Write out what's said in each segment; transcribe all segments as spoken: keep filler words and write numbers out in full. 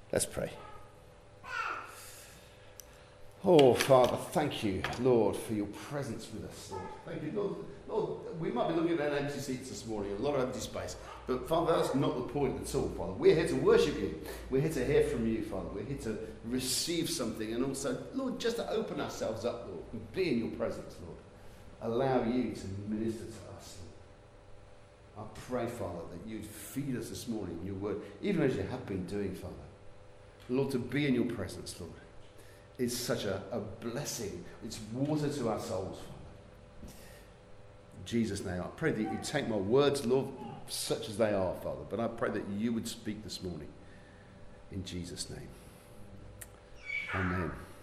Let's pray. Oh, Father, thank you, Lord, for your presence with us, Lord. Thank you, Lord. Lord, we might be looking at empty seats this morning, a lot of empty space, but Father, that's not the point at all, Father. We're here to worship you. We're here to hear from you, Father. We're here to receive something, and also, Lord, just to open ourselves up, Lord, and be in your presence, Lord. Allow you to minister to us, Lord. I pray, Father, that you'd feed us this morning in your word, even as you have been doing, Father. Lord, to be in your presence, Lord, is such a, a blessing. It's water to our souls, Father. In Jesus' name, I pray that you take my words, Lord, such as they are, Father, but I pray that you would speak this morning. In Jesus' name. Amen.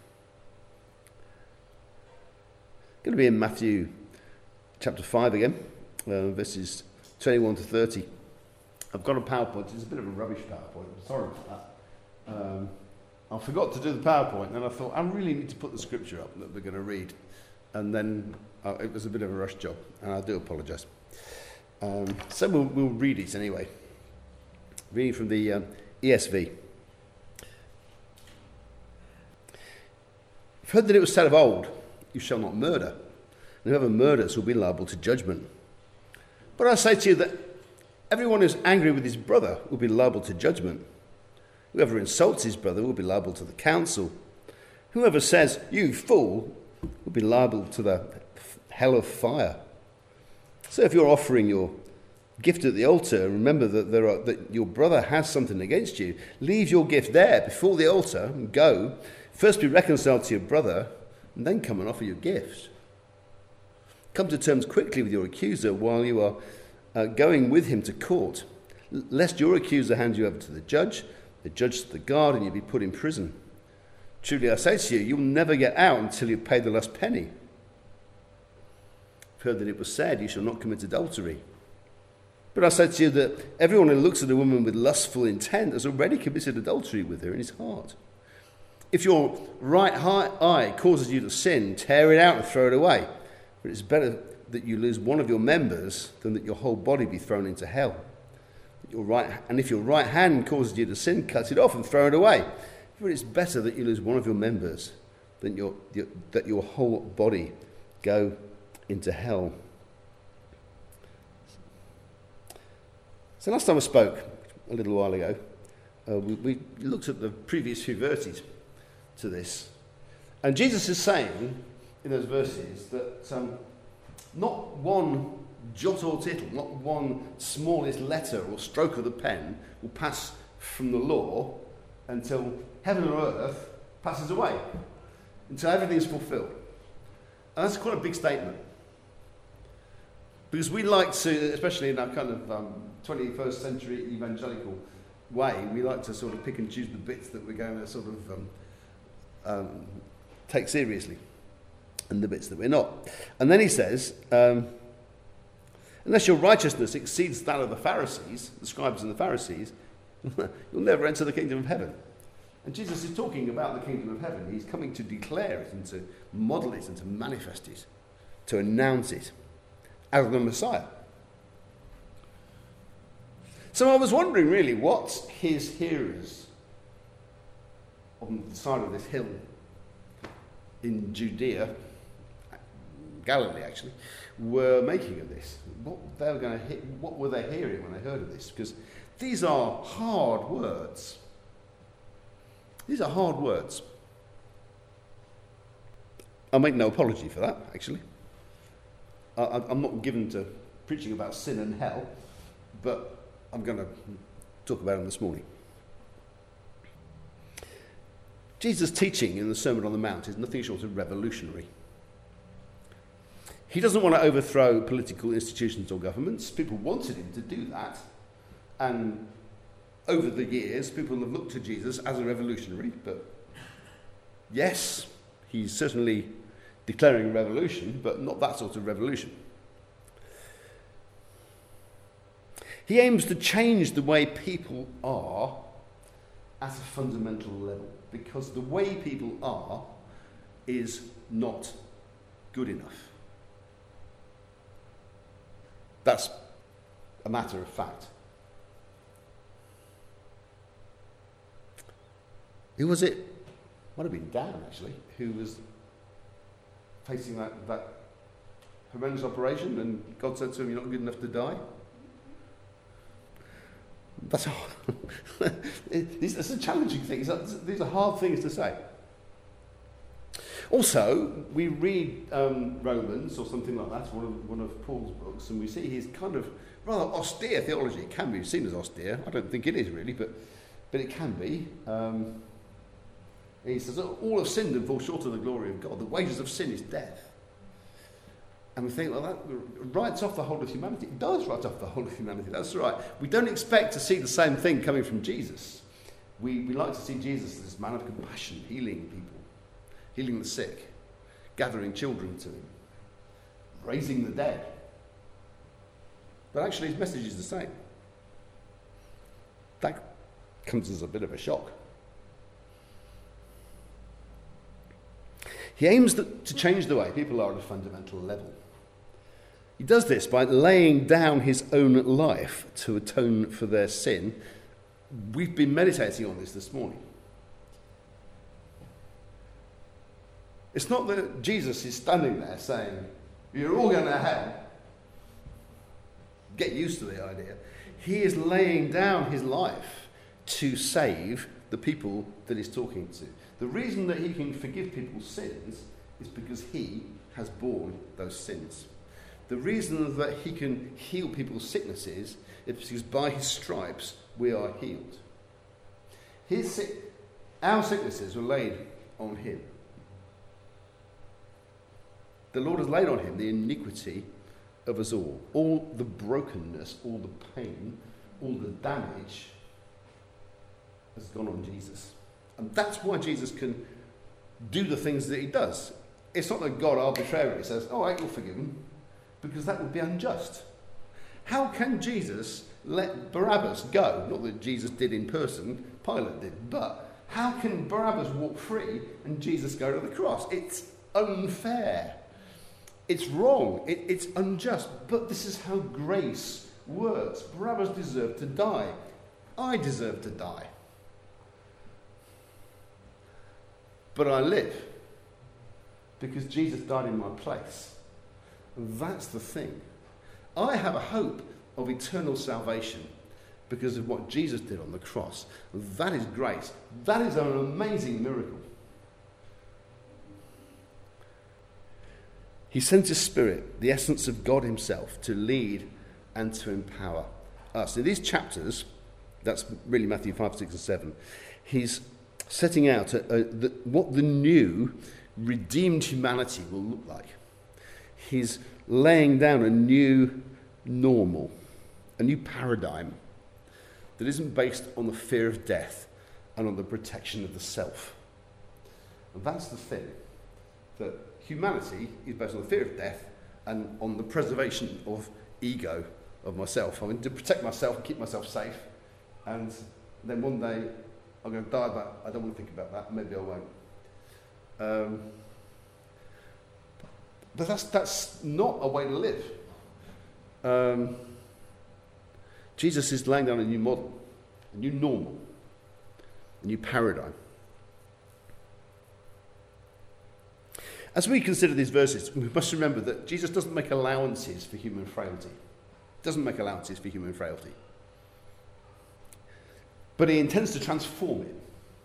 Going to be in Matthew chapter five again, uh, verses twenty-one to thirty. I've got a PowerPoint. It's a bit of a rubbish PowerPoint. I'm sorry for that. Um, I forgot to do the PowerPoint, and I thought, I really need to put the scripture up that we're going to read. And then uh, it was a bit of a rush job, and I do apologise. Um, so we'll, we'll read it anyway. Reading from the um, E S V. You've heard that it was said of old, you shall not murder, and whoever murders will be liable to judgment. But I say to you that everyone who's angry with his brother will be liable to judgment. Whoever insults his brother will be liable to the council. Whoever says, you fool, will be liable to the hell of fire. So if you're offering your gift at the altar, remember that, there are, that your brother has something against you. Leave your gift there before the altar and go. First be reconciled to your brother, and then come and offer your gift. Come to terms quickly with your accuser while you are uh, going with him to court, lest your accuser hand you over to the judge, the judge to the guard, and you'll be put in prison. Truly I say to you, you'll never get out until you've paid the last penny. I've heard that it was said, you shall not commit adultery. But I say to you that everyone who looks at a woman with lustful intent has already committed adultery with her in his heart. If your right eye causes you to sin, tear it out and throw it away. For it's better that you lose one of your members than that your whole body be thrown into hell. Your right, and if your right hand causes you to sin, cut it off and throw it away. For it's better that you lose one of your members than your, your, that your whole body go into hell. So last time I spoke, a little while ago, uh, we, we looked at the previous few verses to this. And Jesus is saying in those verses that um, not one jot or tittle, not one smallest letter or stroke of the pen will pass from the law until heaven and earth passes away, until everything is fulfilled. And that's quite a big statement. Because we like to, especially in our kind of um, twenty-first century evangelical way, we like to sort of pick and choose the bits that we're going to sort of um, um, take seriously and the bits that we're not. And then he says, um, unless your righteousness exceeds that of the Pharisees, the scribes and the Pharisees, you'll never enter the kingdom of heaven. And Jesus is talking about the kingdom of heaven. He's coming to declare it and to model it and to manifest it, to announce it as the Messiah. So I was wondering really what his hearers on the side of this hill in Judea, Galilee actually, were making of this. What they were going to hear, what were they hearing when they heard of this? Because these are hard words. These are hard words. I make no apology for that, actually. I, I'm not given to preaching about sin and hell, but I'm going to talk about them this morning. Jesus' teaching in the Sermon on the Mount is nothing short of revolutionary. He doesn't want to overthrow political institutions or governments. People wanted him to do that. And over the years, people have looked to Jesus as a revolutionary. But yes, he's certainly declaring revolution, but not that sort of revolution. He aims to change the way people are at a fundamental level, because the way people are is not good enough. That's a matter of fact. Who was it? Might have been Dan, actually, who was facing that, that horrendous operation, and God said to him, "You're not good enough to die." That's a, it's a challenging thing. These are hard things to say. Also, we read um, Romans or something like that, one of, one of Paul's books, and we see his kind of rather austere theology. It can be seen as austere. I don't think it is really, but but it can be. Um, he says, "All have sinned and fall short of the glory of God. The wages of sin is death." And we think, well, that writes off the whole of humanity. It does write off the whole of humanity, that's right. We don't expect to see the same thing coming from Jesus. We, we like to see Jesus as this man of compassion, healing people, healing the sick, gathering children to him, raising the dead. But actually his message is the same. That comes as a bit of a shock. He aims to change the way people are at a fundamental level. He does this by laying down his own life to atone for their sin. We've been meditating on this this morning. It's not that Jesus is standing there saying, "You're all going to hell." Get used to the idea. He is laying down his life to save the people that he's talking to. The reason that he can forgive people's sins is because he has borne those sins. The reason that he can heal people's sicknesses is because by his stripes we are healed. His sick, our sicknesses were laid on him. The Lord has laid on him the iniquity of us all. All the brokenness, all the pain, all the damage has gone on Jesus. And that's why Jesus can do the things that he does. It's not that God arbitrarily says, "All right, you're forgiven," because that would be unjust. How can Jesus let Barabbas go? Not that Jesus did in person, Pilate did, but how can Barabbas walk free and Jesus go to the cross? It's unfair. It's wrong. It, it's unjust. But this is how grace works. Barabbas deserved to die. I deserve to die. But I live because Jesus died in my place. And that's the thing. I have a hope of eternal salvation because of what Jesus did on the cross. That is grace. That is an amazing miracle. He sent his Spirit, the essence of God himself, to lead and to empower us. In these chapters, that's really Matthew five, six and seven, he's setting out a, a, the, what the new redeemed humanity will look like. He's laying down a new normal, a new paradigm that isn't based on the fear of death and on the protection of the self. And that's the thing, that humanity is based on the fear of death and on the preservation of ego, of myself. I mean, to protect myself and keep myself safe, and then one day I'm going to die, but I don't want to think about that. Maybe I won't. Um, but that's that's not a way to live. Um, Jesus is laying down a new model, a new normal, a new paradigm. As we consider these verses, we must remember that Jesus doesn't make allowances for human frailty. He doesn't make allowances for human frailty. But he intends to transform it.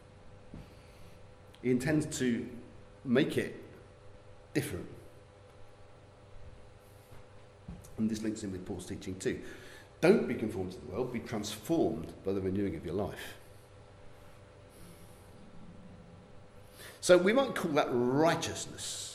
He intends to make it different. And this links in with Paul's teaching too. Don't be conformed to the world, be transformed by the renewing of your life. So we might call that righteousness.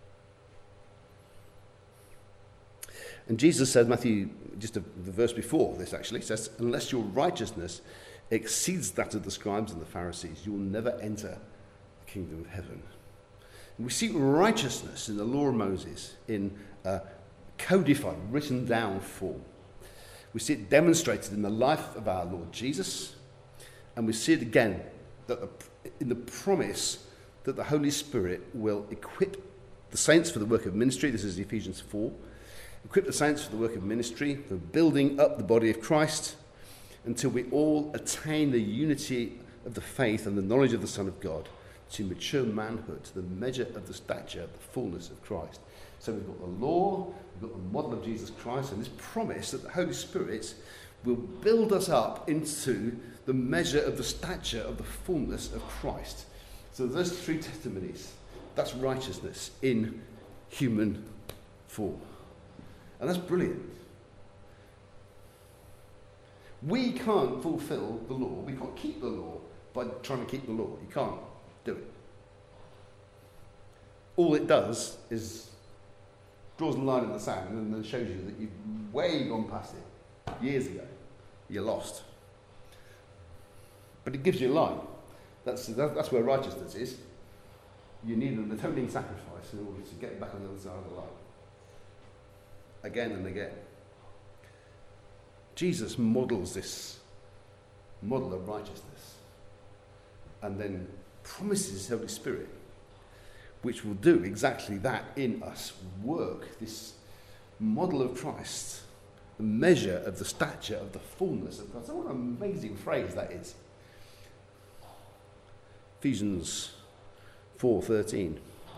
And Jesus said, Matthew, just a, the verse before this actually, says, unless your righteousness exceeds that of the scribes and the Pharisees, you will never enter the kingdom of heaven. And we see righteousness in the law of Moses in a codified, written down form. We see it demonstrated in the life of our Lord Jesus, and we see it again that the, in the promise that the Holy Spirit will equip the saints for the work of ministry. This is Ephesians four. Equip the saints for the work of ministry, for building up the body of Christ, until we all attain the unity of the faith and the knowledge of the Son of God, to mature manhood, to the measure of the stature of the fullness of Christ. So we've got the law, we've got the model of Jesus Christ, and this promise that the Holy Spirit will build us up into the measure of the stature of the fullness of Christ. So those three testimonies, that's righteousness in human form. And that's brilliant. We can't fulfill the law, we can't keep the law by trying to keep the law. You can't do it. All it does is draws a line in the sand and then shows you that you've way gone past it years ago. You're lost. But it gives you a line. That's, that's where righteousness is. You need an atoning sacrifice in order to get back on the other side of the line. Again and again. Jesus models this model of righteousness and then promises His Holy Spirit, which will do exactly that in us. Work this model of Christ, the measure of the stature of the fullness of Christ. What an amazing phrase that is. Ephesians four thirteen.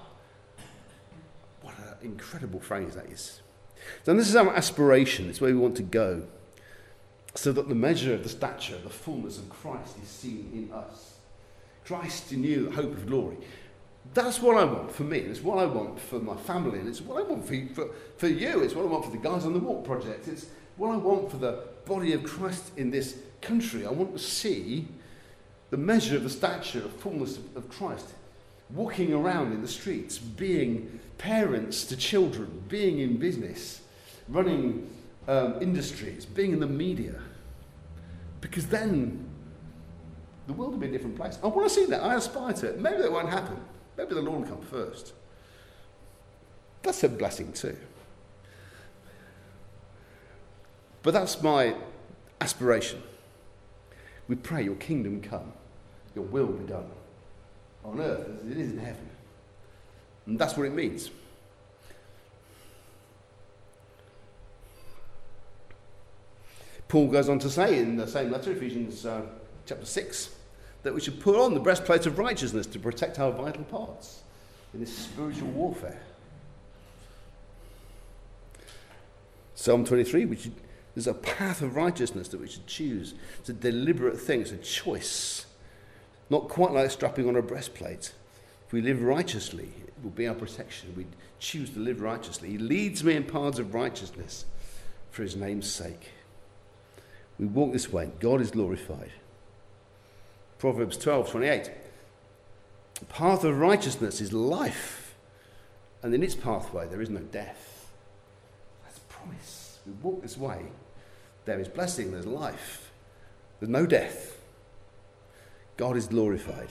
What an incredible phrase that is. So this is our aspiration. It's where we want to go, so that the measure of the stature, the fullness of Christ is seen in us. Christ in you, the hope of glory. That's what I want for me. It's what I want for my family. And it's what I want for you, for, for you. It's what I want for the Guys on the Walk project. It's what I want for the body of Christ in this country. I want to see the measure of the stature of fullness of, of Christ walking around in the streets, being parents to children, being in business, running um, industries, being in the media. Because then the world will be a different place. I want to see that. I aspire to it. Maybe that won't happen. Maybe the Lord will come first. That's a blessing too. But that's my aspiration. We pray your kingdom come, your will be done on earth as it is in heaven. And that's what it means. Paul goes on to say in the same letter, Ephesians uh, chapter six, that we should put on the breastplate of righteousness to protect our vital parts in this spiritual warfare. Psalm twenty-three, we should, there's a path of righteousness that we should choose. It's a deliberate thing, it's a choice. Not quite like strapping on a breastplate. If we live righteously, it will be our protection. We choose to live righteously. He leads me in paths of righteousness for his name's sake. We walk this way, God is glorified. Proverbs twelve twenty-eight. The path of righteousness is life, and in its pathway there is no death. That's a promise. We walk this way, there is blessing, there's life, there's no death. God is glorified.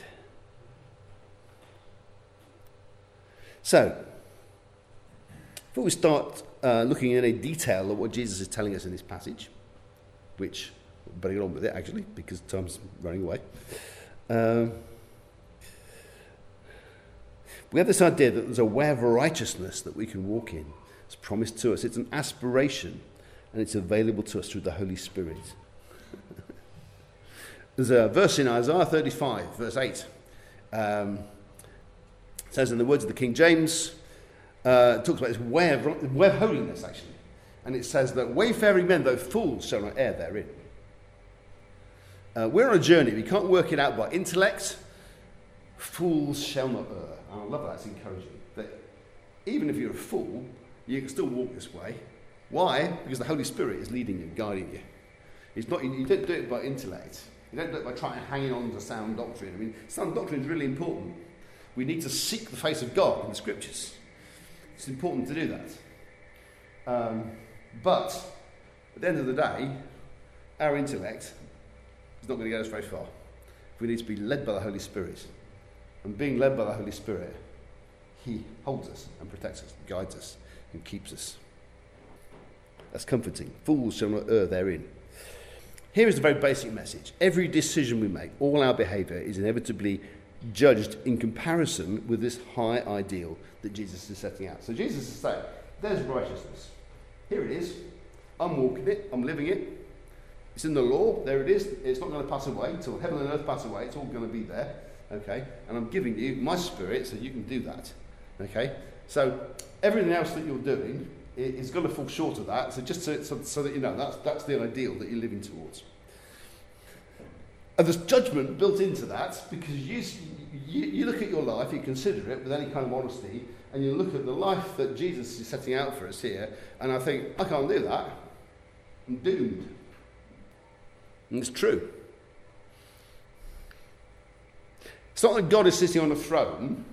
So, before we start uh, looking in any detail at what Jesus is telling us in this passage, which we'll better get on with it actually, because time's running away. Um, we have this idea that there's a way of righteousness that we can walk in. It's promised to us. It's an aspiration, and it's available to us through the Holy Spirit. There's a verse in Isaiah thirty-five, verse eight. Um, it says in the words of the King James, uh, it talks about this way of, way of holiness, actually. And it says that wayfaring men, though fools, shall not err therein. Uh, we're on a journey. We can't work it out by intellect. Fools shall not err. And I love that. It's encouraging. That even if you're a fool, you can still walk this way. Why? Because the Holy Spirit is leading you, guiding you. It's not, you don't do it by intellect. You don't do it by trying to hang on to sound doctrine. I mean, sound doctrine is really important. We need to seek the face of God in the Scriptures. It's important to do that. Um, but at the end of the day, our intellect is not going to get us very far. We need to be led by the Holy Spirit. And being led by the Holy Spirit, he holds us and protects us, guides us and keeps us. That's comforting. Fools shall not err therein. Here is the very basic message. Every decision we make, all our behaviour is inevitably judged in comparison with this high ideal that Jesus is setting out. So Jesus is saying, there's righteousness. Here it is. I'm walking it. I'm living it. It's in the law, there it is. It's not going to pass away until heaven and earth pass away. It's all going to be there, okay? And I'm giving you my spirit so you can do that, okay? So everything else that you're doing is going to fall short of that. So just so, so, so that you know, that's, that's the ideal that you're living towards. And there's judgment built into that because you, you, you look at your life, you consider it with any kind of honesty, and you look at the life that Jesus is setting out for us here, and I think, I can't do that. I'm doomed. And it's true. It's not that God is sitting on a throne,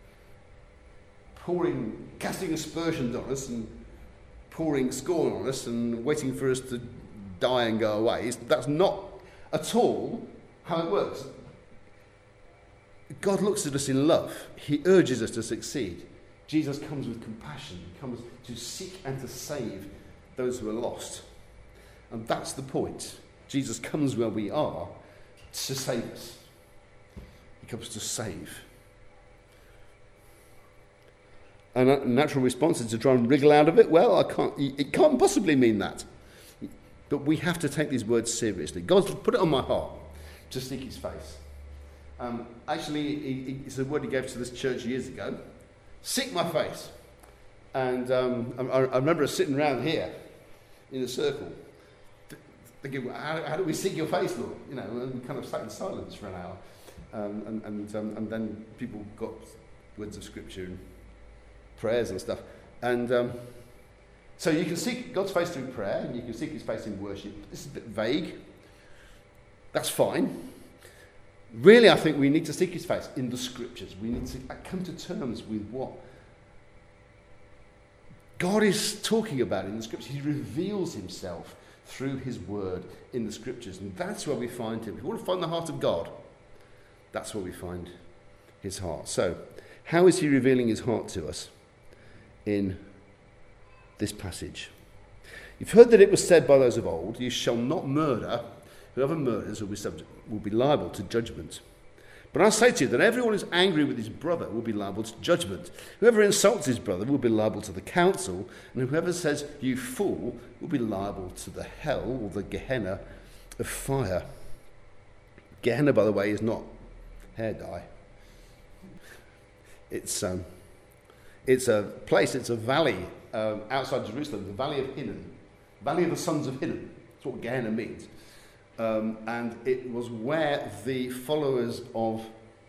pouring, casting aspersions on us and pouring scorn on us and waiting for us to die and go away. It's, that's not at all how it works. God looks at us in love. He urges us to succeed. Jesus comes with compassion. He comes to seek and to save those who are lost. And that's the point. Jesus comes where we are to save us. He comes to save. And a natural response is to try and wriggle out of it. Well, I can't. It can't possibly mean that. But we have to take these words seriously. God's put it on my heart to seek his face. Um, actually, he, it's a word he gave to this church years ago. Seek my face. And um, I, I remember us sitting around here in a circle, thinking, well, how, how do we seek your face, Lord? You know, and we kind of sat in silence for an hour. Um, and, and, um, and then people got words of scripture and prayers and stuff. And um, so you can seek God's face through prayer, and you can seek his face in worship. This is a bit vague. That's fine. Really, I think we need to seek his face in the scriptures. We need to come to terms with what God is talking about in the scriptures. He reveals himself through his word in the scriptures. And that's where we find him. If we want to find the heart of God, that's where we find his heart. So, how is he revealing his heart to us in this passage? You've heard that it was said by those of old, you shall not murder. Whoever murders will be subject, will be liable to judgment. But I say to you that everyone who's angry with his brother will be liable to judgment. Whoever insults his brother will be liable to the council, and whoever says, you fool, will be liable to the hell or the Gehenna of fire. Gehenna, by the way, is not hair dye. It's um, it's a place, it's a valley um, outside Jerusalem, the Valley of Hinnom, Valley of the Sons of Hinnom. That's what Gehenna means. Um, and it was where the followers of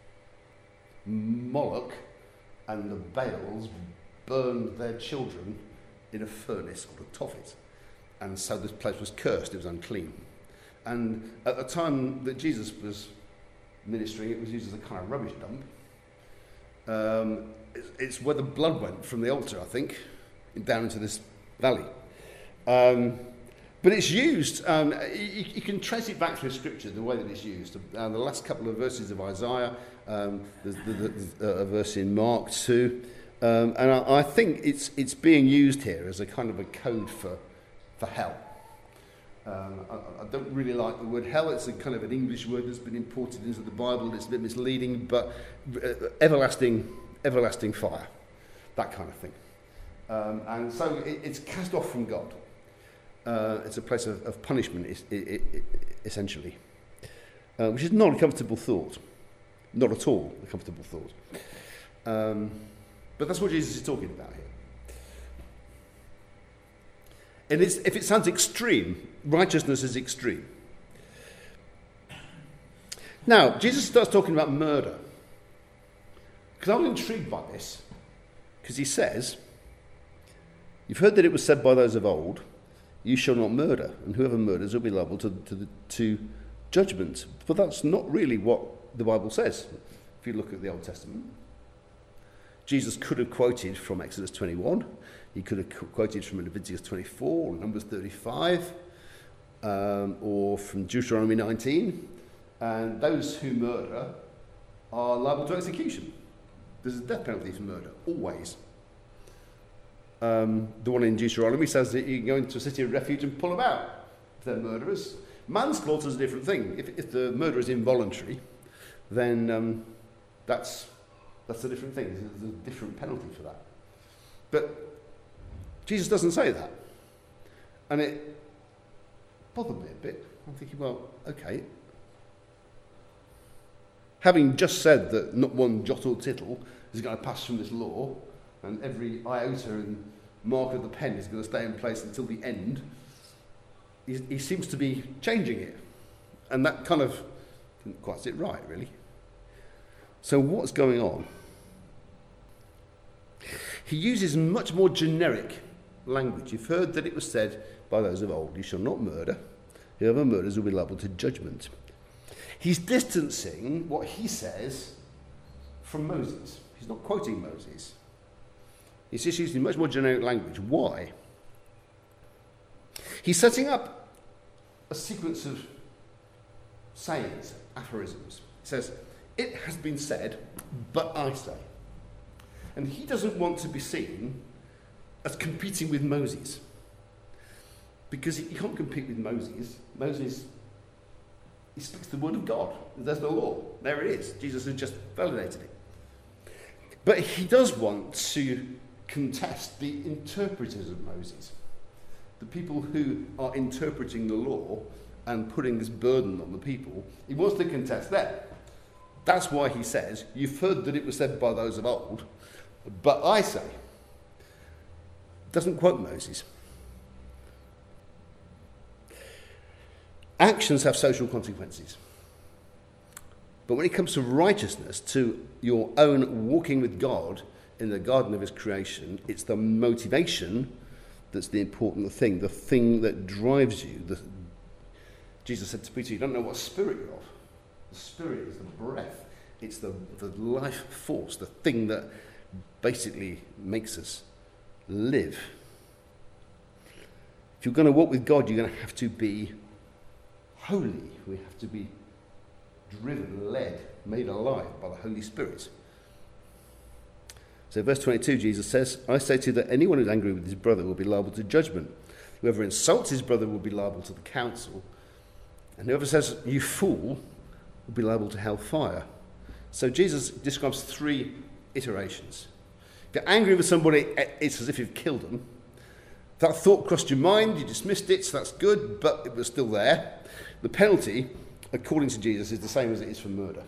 Moloch and the Baals burned their children in a furnace called a Tophet. And so this place was cursed, it was unclean. And at the time that Jesus was ministering, it was used as a kind of rubbish dump. Um, it's, it's where the blood went from the altar, I think, down into this valley. Um, But it's used, um, you, you can trace it back through Scripture, the way that it's used. Uh, the last couple of verses of Isaiah, um, there's, there's a verse in Mark too, um, and I, I think it's it's being used here as a kind of a code for, for hell. Um, I, I don't really like the word hell. It's a kind of an English word that's been imported into the Bible. It's a bit misleading, but uh, everlasting, everlasting fire, that kind of thing. Um, and so it, it's cast off from God. Uh, it's a place of, of punishment, it, it, it, essentially, uh, which is not a comfortable thought. Not at all a comfortable thought. Um, but that's what Jesus is talking about here. And it's, if it sounds extreme, righteousness is extreme. Now, Jesus starts talking about murder. Because I'm intrigued by this. Because he says, you've heard that it was said by those of old, you shall not murder, and whoever murders will be liable to, to, the, to judgment. But that's not really what the Bible says, if you look at the Old Testament. Jesus could have quoted from Exodus twenty-one, he could have quoted from Leviticus twenty-four, or Numbers thirty-five, um, or from Deuteronomy nineteen, and those who murder are liable to execution. There's a death penalty for murder, always. Um, the one in Deuteronomy says that you can go into a city of refuge and pull them out if they're murderers. Manslaughter is a different thing. If, if the murder is involuntary, then um, that's that's a different thing. There's a different penalty for that. But Jesus doesn't say that. And it bothered me a bit. I'm thinking, well, okay. Having just said that not one jot or tittle is going to pass from this law, and every iota and mark of the pen is going to stay in place until the end, he, he seems to be changing it. And that kind of didn't quite sit right, really. So what's going on? He uses much more generic language. You've heard that it was said by those of old, you shall not murder. Whoever murders will be liable to judgment. He's distancing what he says from Moses. He's not quoting Moses. He's just using much more generic language. Why? He's setting up a sequence of sayings, aphorisms. He says, it has been said, but I say. And he doesn't want to be seen as competing with Moses. Because he can't compete with Moses. Moses, he speaks the word of God. There's no law. There it is. Jesus has just validated it. But he does want to contest the interpreters of Moses. The people who are interpreting the law and putting this burden on the people. He wants to contest them. That's why he says, you've heard that it was said by those of old, but I say. Doesn't quote Moses. Actions have social consequences. But when it comes to righteousness, to your own walking with God in the garden of his creation, it's the motivation that's the important thing, the thing that drives you. The, Jesus said to Peter, you don't know what spirit you're of. The spirit is the breath. It's the, the life force, the thing that basically makes us live. If you're going to walk with God, you're going to have to be holy. We have to be driven, led, made alive by the Holy Spirit. So verse twenty-two, Jesus says, I say to you that anyone who's angry with his brother will be liable to judgment. Whoever insults his brother will be liable to the council. And whoever says, you fool, will be liable to hellfire. So Jesus describes three iterations. If you're angry with somebody, it's as if you've killed them. That thought crossed your mind, you dismissed it, so that's good, but it was still there. The penalty, according to Jesus, is the same as it is for murder.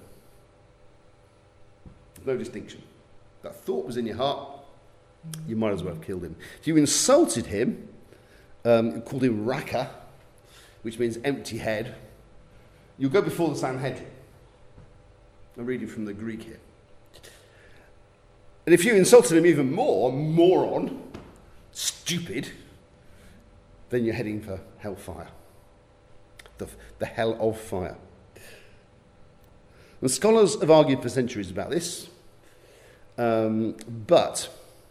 No distinction. That thought was in your heart, you might as well have killed him. If you insulted him, um, called him raka, which means empty head, you'll go before the Sanhedrin. I'm reading from the Greek here. And if you insulted him even more, moron, stupid, then you're heading for hellfire. The, the hell of fire. And scholars have argued for centuries about this. Um, but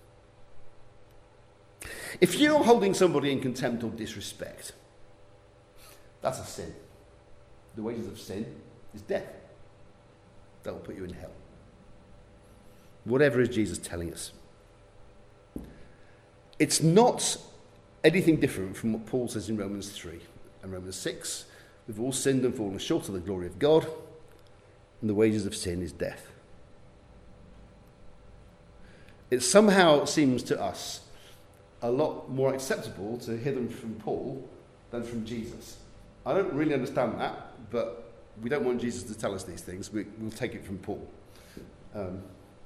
if you're holding somebody in contempt or disrespect, that's a sin. The wages of sin is death. That will put you in hell. Whatever is Jesus telling us. It's not anything different from what Paul says in Romans three and Romans six. We've all sinned and fallen short of the glory of God, and the wages of sin is death. It somehow seems to us a lot more acceptable to hear them from Paul than from Jesus. I don't really understand that, but we don't want Jesus to tell us these things. We, we'll take it from Paul. Um,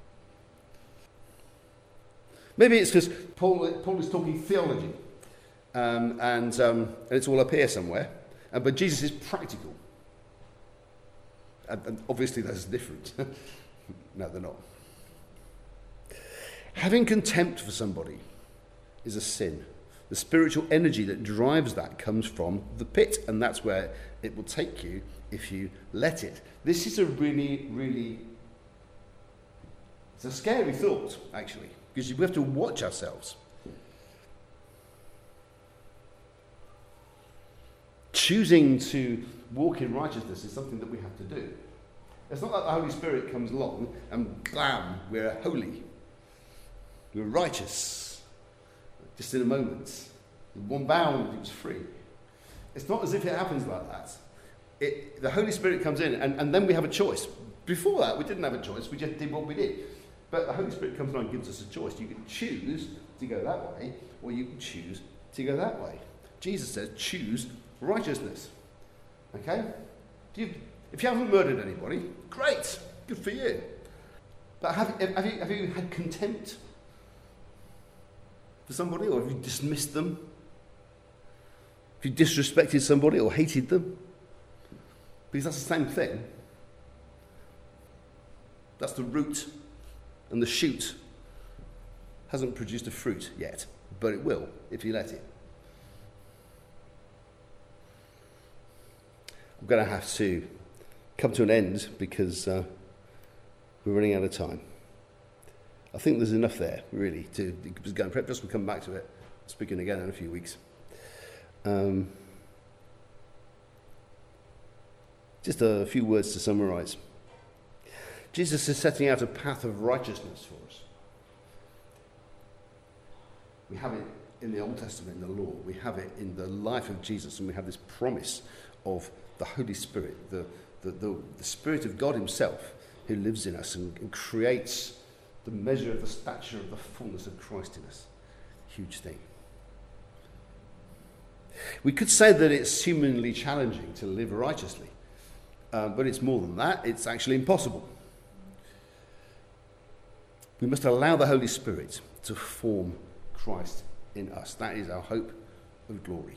maybe it's because Paul, Paul is talking theology, um, and, um, and it's all up here somewhere. Uh, but Jesus is practical. And, and obviously that's different. No, they're not. Having contempt for somebody is a sin. The spiritual energy that drives that comes from the pit, and that's where it will take you if you let it. This is a really, really, it's a scary thought, actually, because we have to watch ourselves. Choosing to walk in righteousness is something that we have to do. It's not like the Holy Spirit comes along and blam, we're holy. We're righteous. Just in a moment. In one bound, it was free. It's not as if it happens like that. It, the Holy Spirit comes in, and, and then we have a choice. Before that, we didn't have a choice. We just did what we did. But the Holy Spirit comes along and gives us a choice. You can choose to go that way, or you can choose to go that way. Jesus says, choose righteousness. Okay? Do you, if you haven't murdered anybody, great, good for you. But have, have, you, have you had contempt for somebody, or have you dismissed them? Have you disrespected somebody or hated them? Because that's the same thing. That's the root, and the shoot hasn't produced a fruit yet, but it will if you let it. I'm going to have to come to an end because uh, we're running out of time. I think there's enough there, really, to go and prep. Just we'll come back to it, speaking again in a few weeks. Um, just a few words to summarise. Jesus is setting out a path of righteousness for us. We have it in the Old Testament, in the law. We have it in the life of Jesus, and we have this promise of the Holy Spirit, the, the, the, the Spirit of God himself who lives in us and, and creates the measure of the stature of the fullness of Christ in us. Huge thing. We could say that it's humanly challenging to live righteously, uh, but it's more than that. It's actually impossible. We must allow the Holy Spirit to form Christ in us. That is our hope of glory.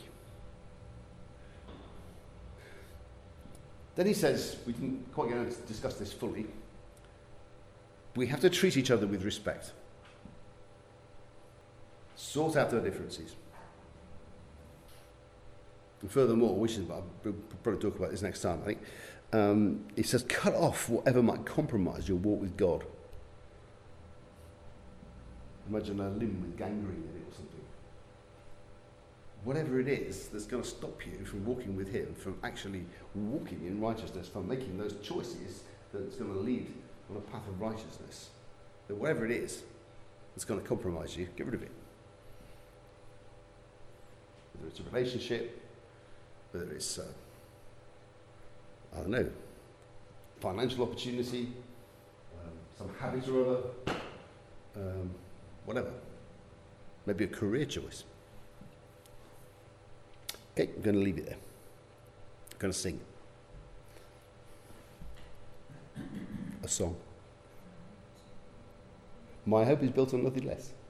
Then he says, we didn't quite get to discuss this fully, we have to treat each other with respect. Sort out our differences. And furthermore, which is, we'll probably talk about this next time, I think, um, it says, cut off whatever might compromise your walk with God. Imagine a limb with gangrene in it or something. Whatever it is that's going to stop you from walking with him, from actually walking in righteousness, from making those choices that's going to lead on a path of righteousness. But whatever it is that's going to compromise you, get rid of it. Whether it's a relationship, whether it's, uh, I don't know, financial opportunity, um, some habit or other, um, whatever. Maybe a career choice. Okay, I'm going to leave it there. I'm going to sing a song. My hope is built on nothing less.